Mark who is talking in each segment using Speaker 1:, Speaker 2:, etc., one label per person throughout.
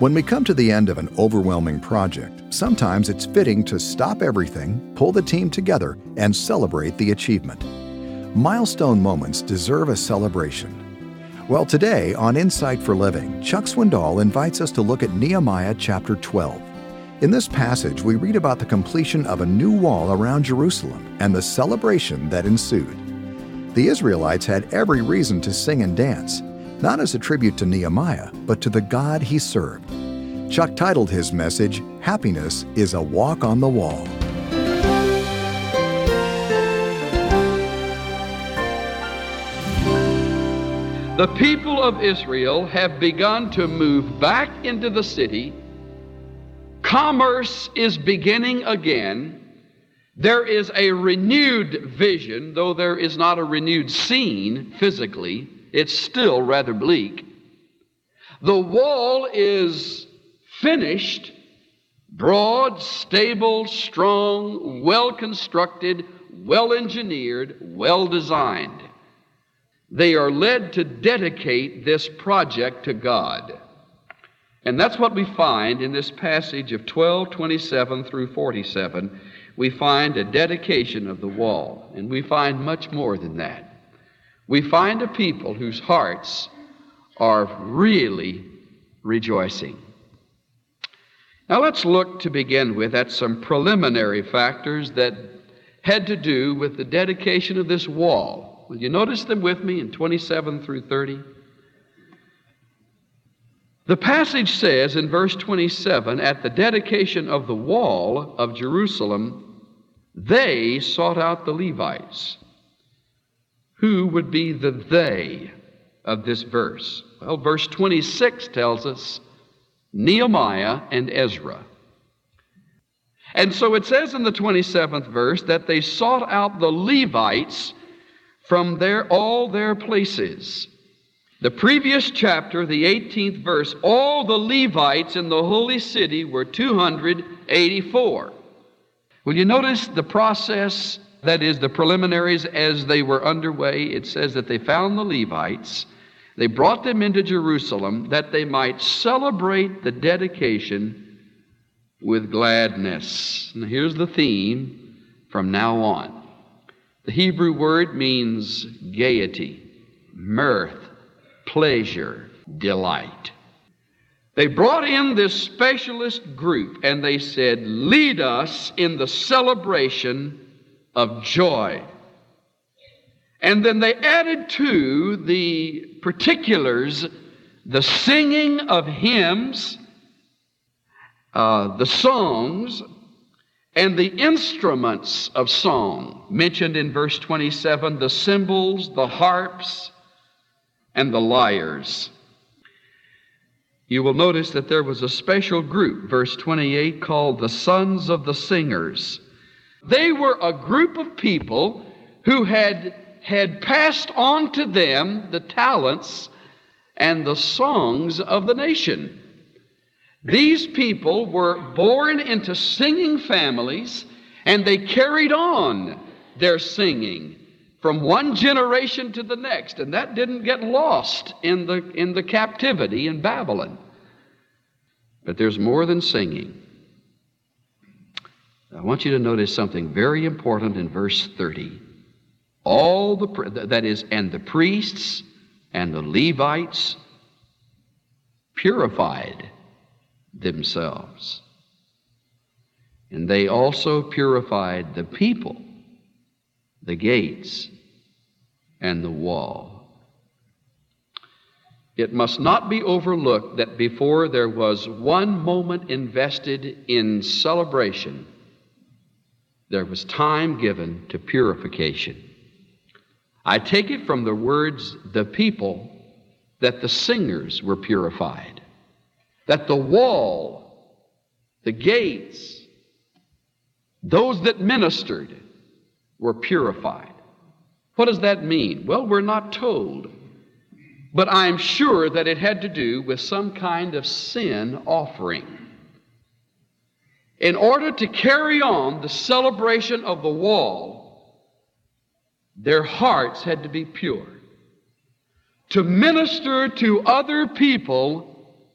Speaker 1: When we come to the end of an overwhelming project, sometimes it's fitting to stop everything, pull the team together, and celebrate the achievement. Milestone moments deserve a celebration. Well, today on Insight for Living, Chuck Swindoll invites us to look at Nehemiah chapter 12. In this passage, we read about the completion of a new wall around Jerusalem and the celebration that ensued. The Israelites had every reason to sing and dance, not as a tribute to Nehemiah, but to the God he served. Chuck titled his message, "Happiness is a Walk on the Wall."
Speaker 2: The people of Israel have begun to move back into the city. Commerce is beginning again. There is a renewed vision, though there is not a renewed scene physically. It's still rather bleak. The wall is finished, broad, stable, strong, well-constructed, well-engineered, well-designed. They are led to dedicate this project to God. And that's what we find in this passage of 12:27 through 47. We find a dedication of the wall, and we find much more than that. We find a people whose hearts are really rejoicing. Now let's look to begin with at some preliminary factors that had to do with the dedication of this wall. Will you notice them with me in 27 through 30? The passage says in verse 27, at the dedication of the wall of Jerusalem, they sought out the Levites. Who would be the they of this verse? Well, verse 26 tells us Nehemiah and Ezra. And so it says in the 27th verse that they sought out the Levites from all their places. The previous chapter, the 18th verse, all the Levites in the holy city were 284. Will you notice the process, that is, the preliminaries as they were underway? It says that they found the Levites, they brought them into Jerusalem that they might celebrate the dedication with gladness. And here's the theme from now on. The Hebrew word means gaiety, mirth, pleasure, delight. They brought in this specialist group and they said, lead us in the celebration of joy. And then they added to the particulars the singing of hymns, the songs, and the instruments of song, mentioned in verse 27, the cymbals, the harps, and the lyres. You will notice that there was a special group, verse 28, called the sons of the singers. They were a group of people who had passed on to them the talents and the songs of the nation. These people were born into singing families, and they carried on their singing from one generation to the next, and that didn't get lost in the captivity in Babylon. But there's more than singing. I want you to notice something very important in verse 30. And the priests and the Levites purified themselves. And they also purified the people, the gates, and the wall. It must not be overlooked that before there was one moment invested in celebration, there was time given to purification. I take it from the words, the people, that the singers were purified, that the wall, the gates, those that ministered were purified. What does that mean? Well, we're not told, but I'm sure that it had to do with some kind of sin offering. In order to carry on the celebration of the wall, their hearts had to be pure. To minister to other people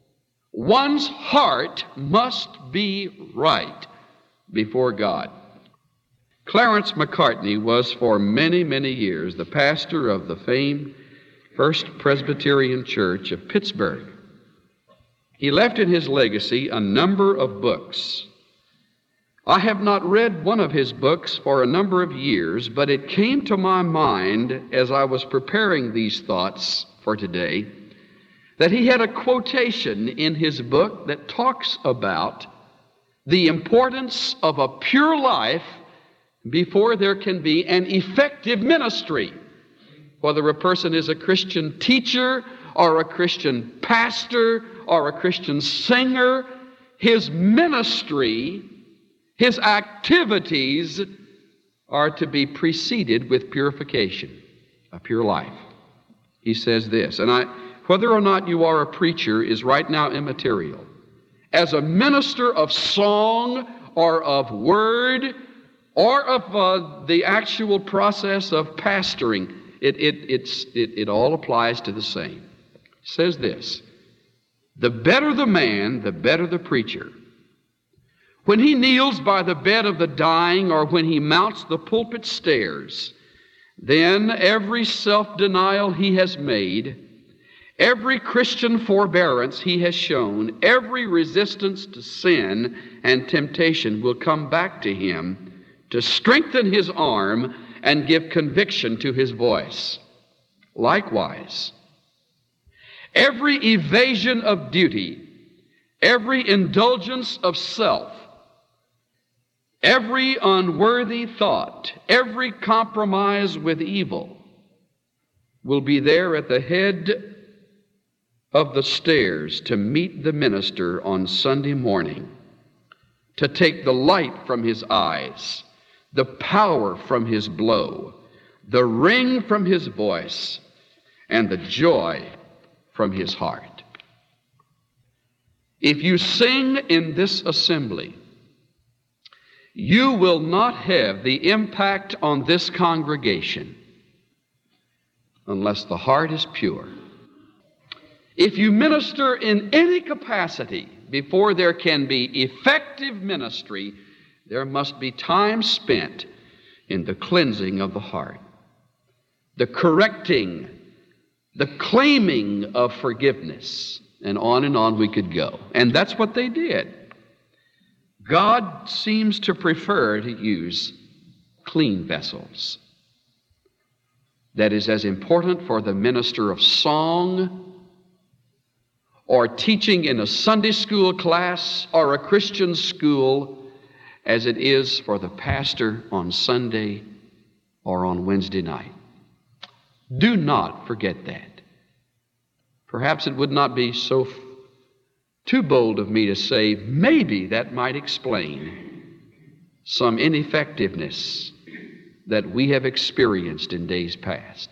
Speaker 2: One's heart must be right before God. Clarence Macartney was for many, many years the pastor of the famed First Presbyterian Church of Pittsburgh. He left in his legacy a number of books. I have not read one of his books for a number of years, but it came to my mind as I was preparing these thoughts for today that he had a quotation in his book that talks about the importance of a pure life before there can be an effective ministry. Whether a person is a Christian teacher or a Christian pastor or a Christian singer, his ministry, his activities are to be preceded with purification, a pure life. He says this, and whether or not you are a preacher is right now immaterial. As a minister of song or of word or of the actual process of pastoring, it all applies to the same. It says this, the better the man, the better the preacher. When he kneels by the bed of the dying or when he mounts the pulpit stairs, then every self-denial he has made, every Christian forbearance he has shown, every resistance to sin and temptation will come back to him to strengthen his arm and give conviction to his voice. Likewise, every evasion of duty, every indulgence of self, every unworthy thought, every compromise with evil will be there at the head of the stairs to meet the minister on Sunday morning, to take the light from his eyes, the power from his blow, the ring from his voice, and the joy from his heart. If you sing in this assembly, you will not have the impact on this congregation unless the heart is pure. If you minister in any capacity, before there can be effective ministry, there must be time spent in the cleansing of the heart, the correcting, the claiming of forgiveness, and on we could go. And that's what they did. God seems to prefer to use clean vessels. That is as important for the minister of song or teaching in a Sunday school class or a Christian school as it is for the pastor on Sunday or on Wednesday night. Do not forget that. Perhaps it would not be too bold of me to say maybe that might explain some ineffectiveness that we have experienced in days past.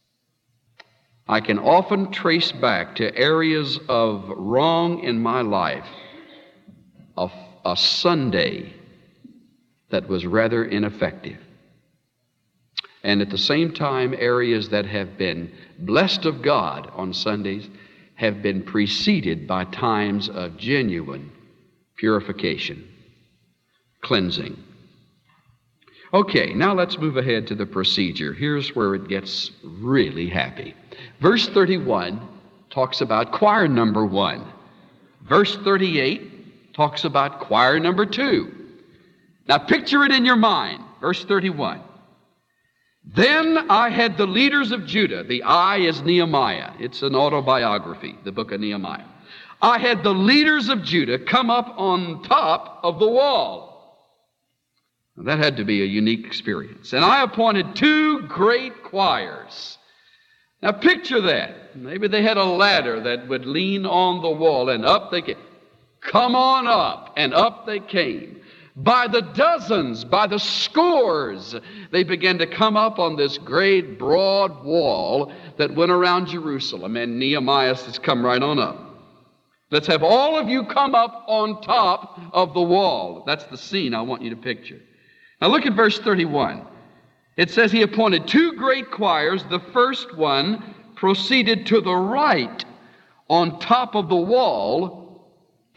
Speaker 2: I can often trace back to areas of wrong in my life, of a Sunday that was rather ineffective. And at the same time, areas that have been blessed of God on Sundays have been preceded by times of genuine purification, cleansing. Okay, now let's move ahead to the procedure. Here's where it gets really happy. Verse 31 talks about choir number 1. Verse 38 talks about choir number 2. Now picture it in your mind. Verse 31. Then I had the leaders of Judah. The I is Nehemiah. It's an autobiography, the book of Nehemiah. I had the leaders of Judah come up on top of the wall. Now, that had to be a unique experience. And I appointed 2 great choirs. Now picture that. Maybe they had a ladder that would lean on the wall, and up they came. Come on up, and up they came. By the dozens, by the scores, they began to come up on this great broad wall that went around Jerusalem. And Nehemiah says, come right on up. Let's have all of you come up on top of the wall. That's the scene I want you to picture. Now look at verse 31. It says he appointed 2 great choirs. The first one proceeded to the right on top of the wall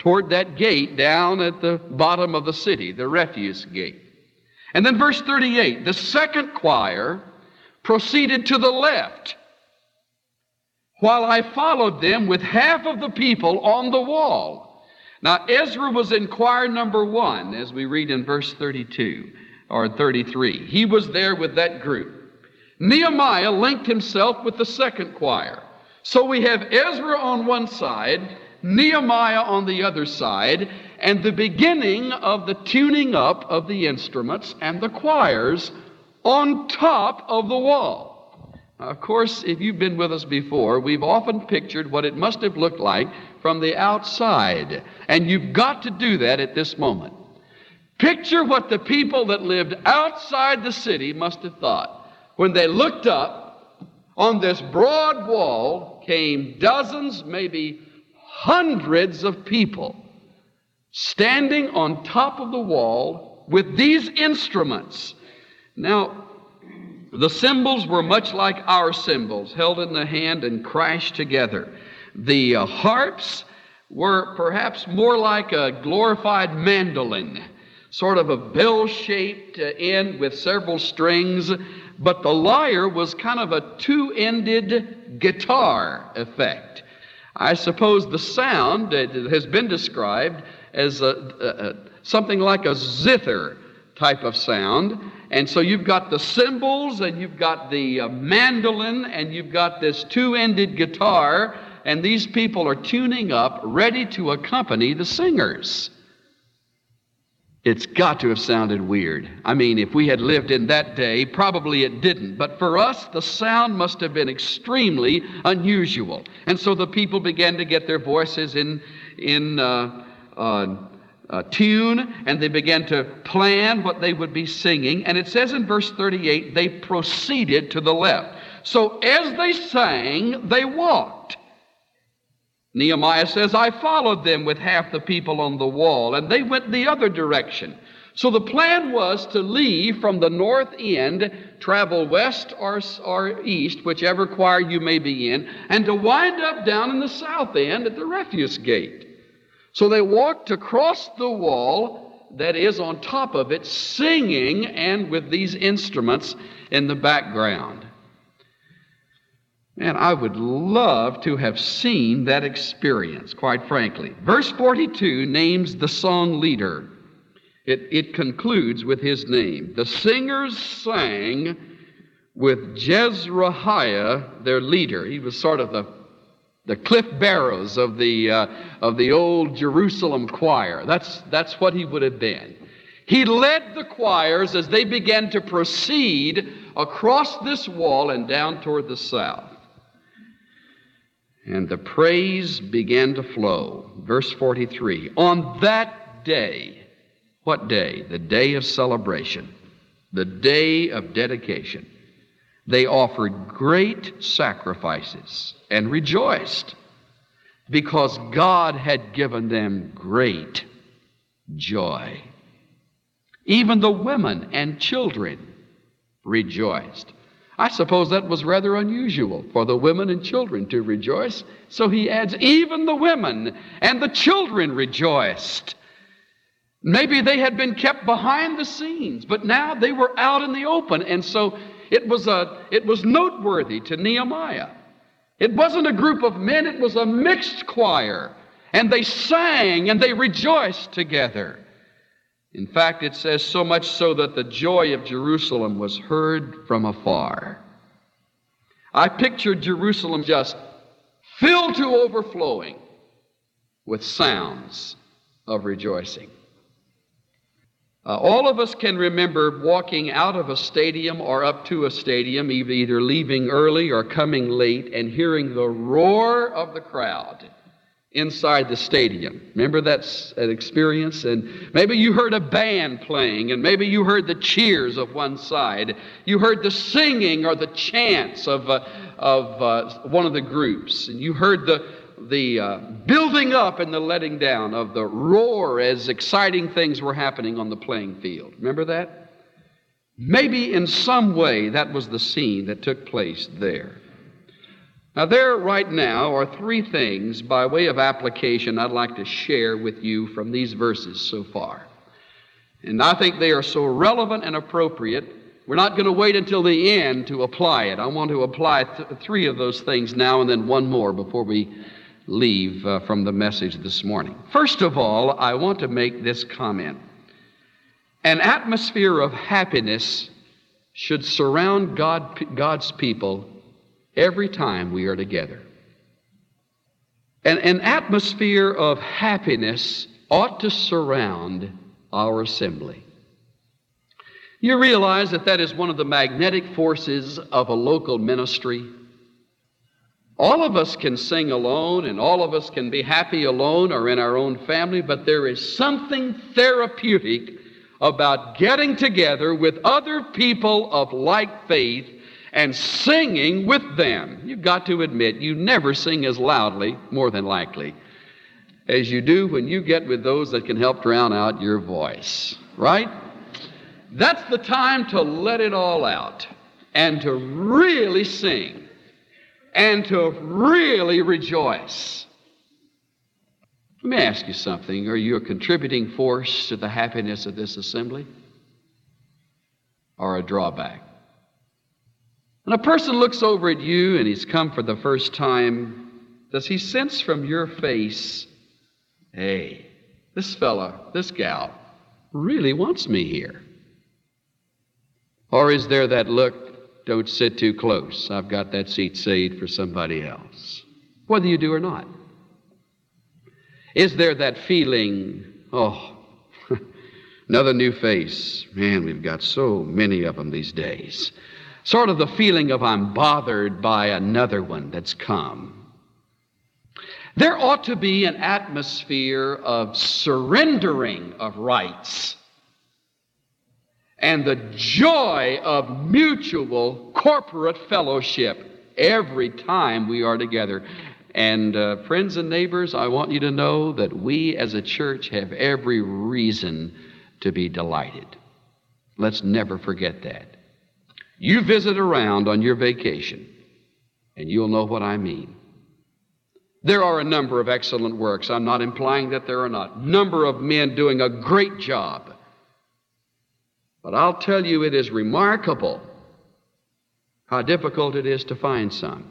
Speaker 2: toward that gate down at the bottom of the city, the refuse gate. And then verse 38, the second choir proceeded to the left, while I followed them with half of the people on the wall. Now, Ezra was in choir number 1, as we read in verse 32 or 33. He was there with that group. Nehemiah linked himself with the second choir. So we have Ezra on one side, Nehemiah on the other side, and the beginning of the tuning up of the instruments and the choirs on top of the wall. Now, of course, if you've been with us before, we've often pictured what it must have looked like from the outside, and you've got to do that at this moment. Picture what the people that lived outside the city must have thought when they looked up. On this broad wall came dozens, maybe hundreds of people standing on top of the wall with these instruments. Now, the cymbals were much like our cymbals, held in the hand and crashed together. The harps were perhaps more like a glorified mandolin, sort of a bell-shaped end with several strings, but the lyre was kind of a two-ended guitar effect. I suppose the sound has been described as something like a zither type of sound. And so you've got the cymbals, and you've got the mandolin, and you've got this two-ended guitar, and these people are tuning up, ready to accompany the singers. It's got to have sounded weird. I mean, if we had lived in that day, probably it didn't. But for us, the sound must have been extremely unusual. And so the people began to get their voices in tune, and they began to plan what they would be singing. And it says in verse 38, they proceeded to the left. So as they sang, they walked. Nehemiah says, I followed them with half the people on the wall, and they went the other direction. So the plan was to leave from the north end, travel west or east, whichever choir you may be in, and to wind up down in the south end at the refuse gate. So they walked across the wall, that is, on top of it, singing and with these instruments in the background. Man, I would love to have seen that experience, quite frankly. Verse 42 names the song leader. It concludes with his name. The singers sang with Jezrahiah, their leader. He was sort of the Cliff Barrows of the old Jerusalem choir. That's what he would have been. He led the choirs as they began to proceed across this wall and down toward the south. And the praise began to flow. Verse 43, on that day, what day? The day of celebration, the day of dedication. They offered great sacrifices and rejoiced because God had given them great joy. Even the women and children rejoiced. I suppose that was rather unusual for the women and children to rejoice. So he adds, even the women and the children rejoiced. Maybe they had been kept behind the scenes, but now they were out in the open. And so it was noteworthy to Nehemiah. It wasn't a group of men, it was a mixed choir. And they sang and they rejoiced together. In fact, it says so much so that the joy of Jerusalem was heard from afar. I pictured Jerusalem just filled to overflowing with sounds of rejoicing. All of us can remember walking out of a stadium or up to a stadium, either leaving early or coming late, and hearing the roar of the crowd inside the stadium. Remember that experience? And maybe you heard a band playing, and maybe you heard the cheers of one side. You heard the singing or the chants of one of the groups, and you heard the building up and the letting down of the roar as exciting things were happening on the playing field. Remember that? Maybe in some way that was the scene that took place there. Now, there right now are three things by way of application I'd like to share with you from these verses so far. And I think they are so relevant and appropriate, we're not going to wait until the end to apply it. I want to apply three of those things now and then one more before we leave from the message this morning. First of all, I want to make this comment. An atmosphere of happiness should surround God's people every time we are together. And an atmosphere of happiness ought to surround our assembly. You realize that that is one of the magnetic forces of a local ministry. All of us can sing alone, and all of us can be happy alone or in our own family, but there is something therapeutic about getting together with other people of like faith and singing with them. You've got to admit, you never sing as loudly, more than likely, as you do when you get with those that can help drown out your voice, right? That's the time to let it all out and to really sing and to really rejoice. Let me ask you something. Are you a contributing force to the happiness of this assembly or a drawback? When a person looks over at you and he's come for the first time, does he sense from your face, hey, this fella, this gal really wants me here? Or is there that look, don't sit too close, I've got that seat saved for somebody else? Whether you do or not. Is there that feeling, oh, another new face? Man, we've got so many of them these days. Sort of the feeling of I'm bothered by another one that's come. There ought to be an atmosphere of surrendering of rights and the joy of mutual corporate fellowship every time we are together. And friends and neighbors, I want you to know that we as a church have every reason to be delighted. Let's never forget that. You visit around on your vacation, and you'll know what I mean. There are a number of excellent works. I'm not implying that there are not. Number of men doing a great job. But I'll tell you, it is remarkable how difficult it is to find some.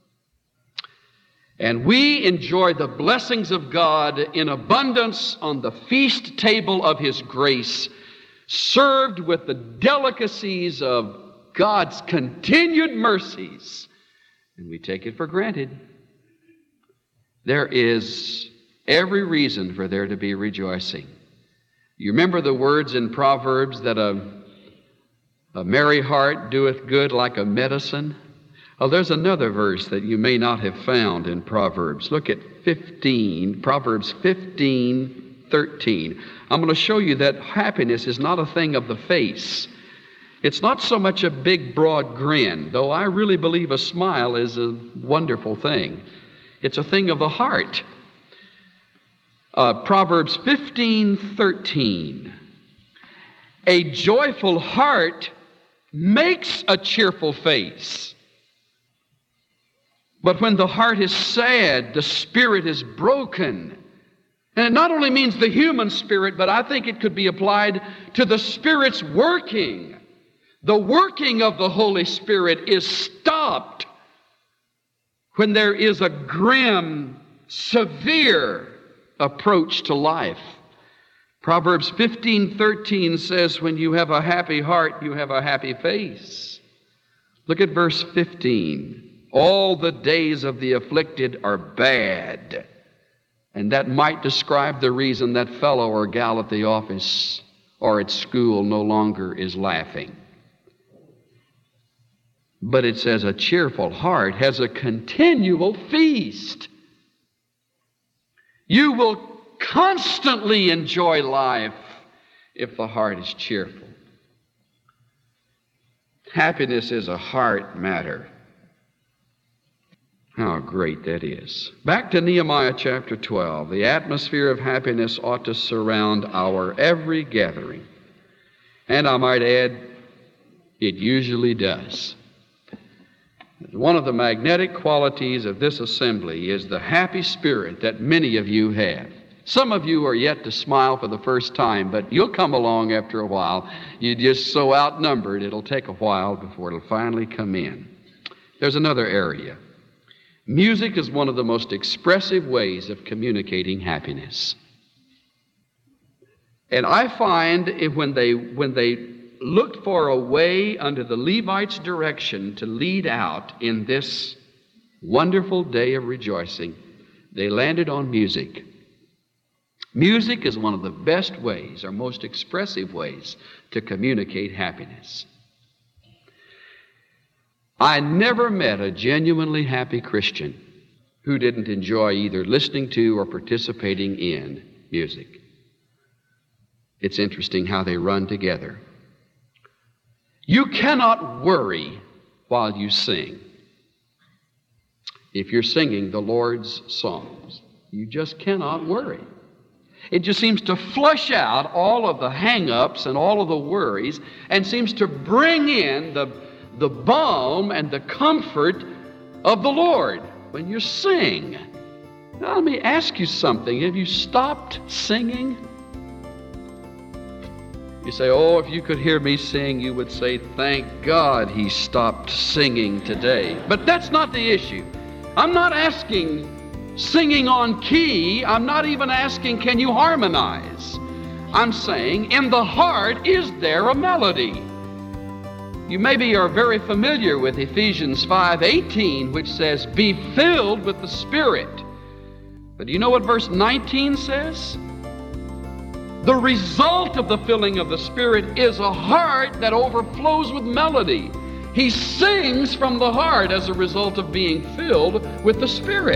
Speaker 2: And we enjoy the blessings of God in abundance on the feast table of His grace, served with the delicacies of God's continued mercies, and we take it for granted. There is every reason for there to be rejoicing. You remember the words in Proverbs that a merry heart doeth good like a medicine? Oh, there's another verse that you may not have found in Proverbs. Look at Proverbs 15:13. I'm going to show you that happiness is not a thing of the face. It's not so much a big, broad grin, though I really believe a smile is a wonderful thing. It's a thing of the heart. Proverbs 15:13. A joyful heart makes a cheerful face. But when the heart is sad, the spirit is broken. And it not only means the human spirit, but I think it could be applied to the Spirit's working. The working of the Holy Spirit is stopped when there is a grim, severe approach to life. Proverbs 15:13 says, when you have a happy heart, you have a happy face. Look at verse 15. All the days of the afflicted are bad. And that might describe the reason that fellow or gal at the office or at school no longer is laughing. But it says a cheerful heart has a continual feast. You will constantly enjoy life if the heart is cheerful. Happiness is a heart matter. How great that is. Back to Nehemiah chapter 12. The atmosphere of happiness ought to surround our every gathering. And I might add, it usually does. One of the magnetic qualities of this assembly is the happy spirit that many of you have. Some of you are yet to smile for the first time, but you'll come along after a while. You're just so outnumbered, it'll take a while before it'll finally come in. There's another area. Music is one of the most expressive ways of communicating happiness. And I find when they looked for a way under the Levites' direction to lead out in this wonderful day of rejoicing, they landed on music. Music is one of the best ways or most expressive ways to communicate happiness. I never met a genuinely happy Christian who didn't enjoy either listening to or participating in music. It's interesting how they run together. You cannot worry while you sing. If you're singing the Lord's songs, you just cannot worry. It just seems to flush out all of the hang-ups and all of the worries and seems to bring in the balm and the comfort of the Lord when you sing. Now, let me ask you something. Have you stopped singing? You say, oh, if you could hear me sing, you would say, thank God he stopped singing today. But that's not the issue. I'm not asking singing on key. I'm not even asking, can you harmonize? I'm saying, in the heart, is there a melody? You maybe are very familiar with Ephesians 5:18, which says, be filled with the Spirit. But do you know what verse 19 says? The result of the filling of the Spirit is a heart that overflows with melody. He sings from the heart as a result of being filled with the Spirit.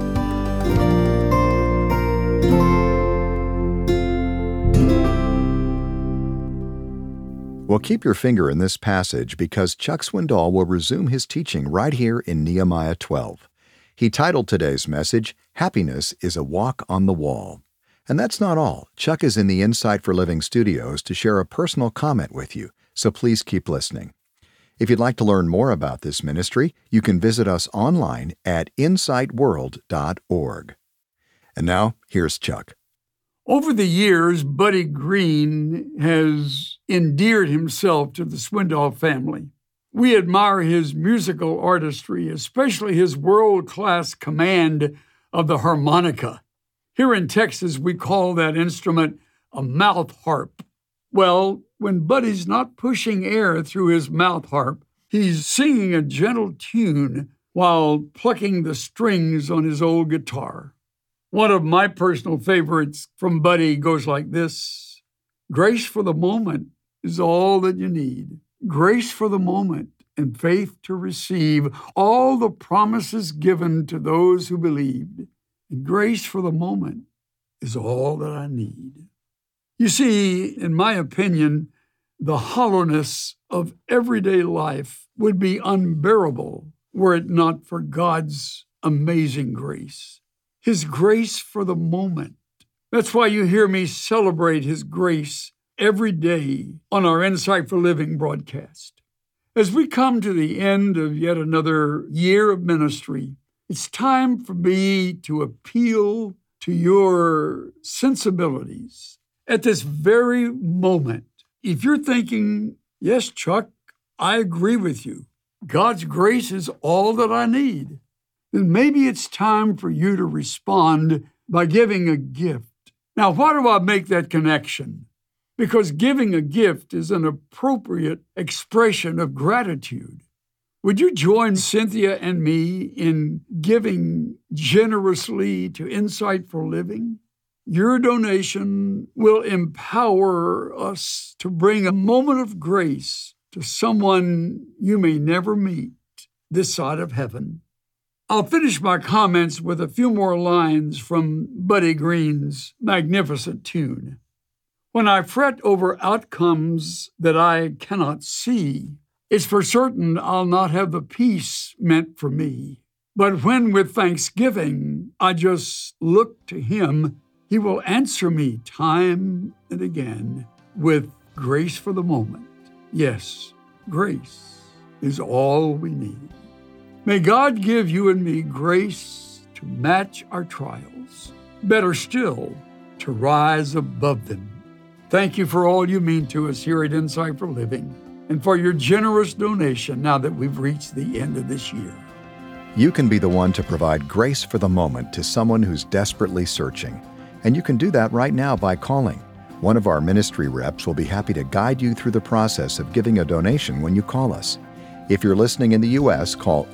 Speaker 1: Well, keep your finger in this passage because Chuck Swindoll will resume his teaching right here in Nehemiah 12. He titled today's message, Happiness is a Walk on the Wall. And that's not all. Chuck is in the Insight for Living studios to share a personal comment with you, so please keep listening. If you'd like to learn more about this ministry, you can visit us online at insightworld.org. And now, here's Chuck.
Speaker 3: Over the years, Buddy Green has endeared himself to the Swindoll family. We admire his musical artistry, especially his world-class command of the harmonica. Here in Texas, we call that instrument a mouth harp. Well, when Buddy's not pushing air through his mouth harp, he's singing a gentle tune while plucking the strings on his old guitar. One of my personal favorites from Buddy goes like this. Grace for the moment is all that you need. Grace for the moment and faith to receive all the promises given to those who believed. And grace for the moment is all that I need. You see, in my opinion, the hollowness of everyday life would be unbearable were it not for God's amazing grace. His grace for the moment. That's why you hear me celebrate His grace every day on our Insight for Living broadcast. As we come to the end of yet another year of ministry, it's time for me to appeal to your sensibilities. At this very moment, if you're thinking, yes, Chuck, I agree with you. God's grace is all that I need. Then maybe it's time for you to respond by giving a gift. Now, why do I make that connection? Because giving a gift is an appropriate expression of gratitude. Would you join Cynthia and me in giving generously to Insight for Living? Your donation will empower us to bring a moment of grace to someone you may never meet this side of heaven. I'll finish my comments with a few more lines from Buddy Green's magnificent tune. When I fret over outcomes that I cannot see, it's for certain I'll not have the peace meant for me. But when with thanksgiving I just look to Him, He will answer me time and again with grace for the moment. Yes, grace is all we need. May God give you and me grace to match our trials. Better still, to rise above them. Thank you for all you mean to us here at Insight for Living and for your generous donation now that we've reached the end of this year.
Speaker 1: You can be the one to provide grace for the moment to someone who's desperately searching. And you can do that right now by calling. One of our ministry reps will be happy to guide you through the process of giving a donation when you call us. If you're listening in the U.S., call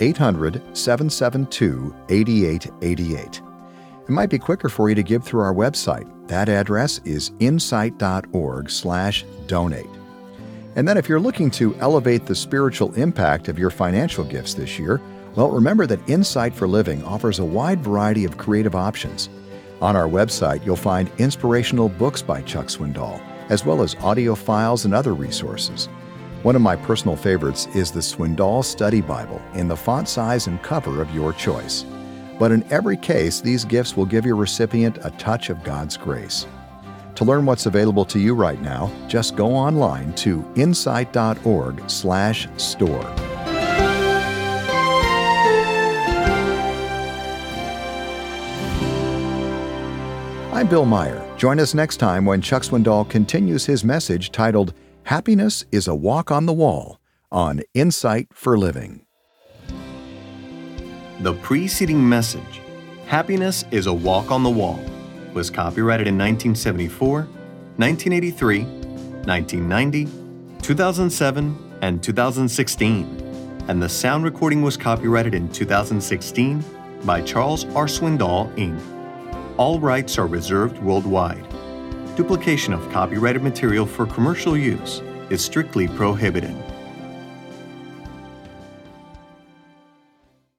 Speaker 1: 800-772-8888. It might be quicker for you to give through our website. That address is insight.org/donate. And then if you're looking to elevate the spiritual impact of your financial gifts this year, well, remember that Insight for Living offers a wide variety of creative options. On our website, you'll find inspirational books by Chuck Swindoll, as well as audio files and other resources. One of my personal favorites is the Swindoll Study Bible in the font size and cover of your choice. But in every case, these gifts will give your recipient a touch of God's grace. To learn what's available to you right now, just go online to insight.org/store. I'm Bill Meyer. Join us next time when Chuck Swindoll continues his message titled, Happiness is a Walk on the Wall, on Insight for Living.
Speaker 4: The preceding message, Happiness is a Walk on the Wall, was copyrighted in 1974, 1983, 1990, 2007, and 2016, and the sound recording was copyrighted in 2016 by Charles R. Swindoll, Inc. All rights are reserved worldwide. Duplication of copyrighted material for commercial use is strictly prohibited.